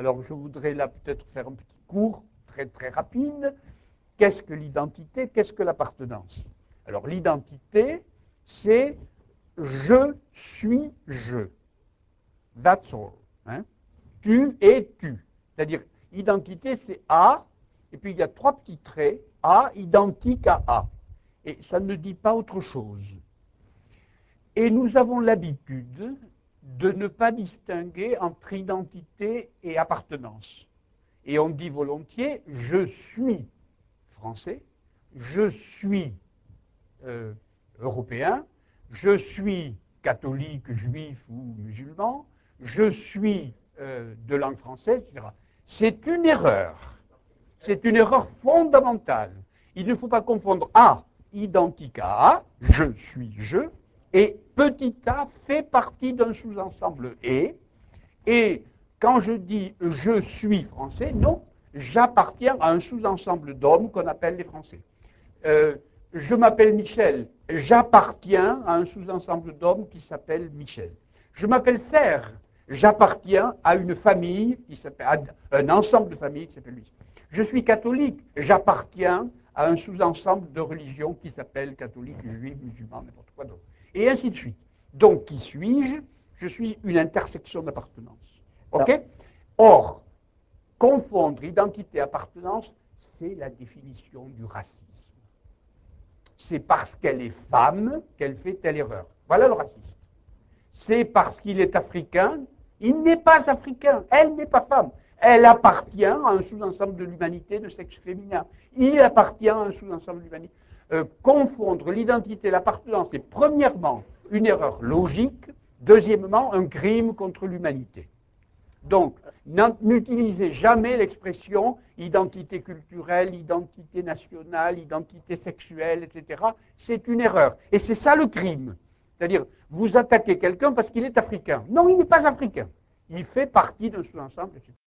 Alors je voudrais là peut-être faire un petit cours très très rapide. Qu'est-ce que l'identité? Qu'est-ce que l'appartenance? Alors l'identité, c'est je suis je. That's all. Hein? Tu es tu. C'est-à-dire, identité, c'est A, et puis il y a trois petits traits, A identique à A. Et ça ne dit pas autre chose. Et nous avons l'habitude de ne pas distinguer entre identité et appartenance. Et on dit volontiers, je suis français, je suis européen, je suis catholique, juif ou musulman, je suis de langue française, etc. C'est une erreur. C'est une erreur fondamentale. Il ne faut pas confondre A identique à A, je suis je, et petit a fait partie d'un sous-ensemble et quand je dis je suis français, non, j'appartiens à un sous-ensemble d'hommes qu'on appelle les Français. Je m'appelle Michel, j'appartiens à un sous-ensemble d'hommes qui s'appelle Michel. Je m'appelle Serge, j'appartiens à une famille qui s'appelle, à un ensemble de familles qui s'appelle Michel. Je suis catholique, j'appartiens à un sous-ensemble de religions qui s'appelle catholique, juif, musulman, n'importe quoi d'autre. Et ainsi de suite. Donc, qui suis-je? Je suis une intersection d'appartenance. OK? Or, confondre identité et appartenance, c'est la définition du racisme. C'est parce qu'elle est femme qu'elle fait telle erreur. Voilà le racisme. C'est parce qu'il est africain, il n'est pas africain, elle n'est pas femme. Elle appartient à un sous-ensemble de l'humanité de sexe féminin. Il appartient à un sous-ensemble de l'humanité. Confondre l'identité et l'appartenance est premièrement une erreur logique, deuxièmement un crime contre l'humanité. Donc, n'utilisez jamais l'expression identité culturelle, identité nationale, identité sexuelle, etc. C'est une erreur. Et c'est ça le crime. C'est-à-dire, vous attaquez quelqu'un parce qu'il est africain. Non, il n'est pas africain. Il fait partie d'un sous-ensemble, etc.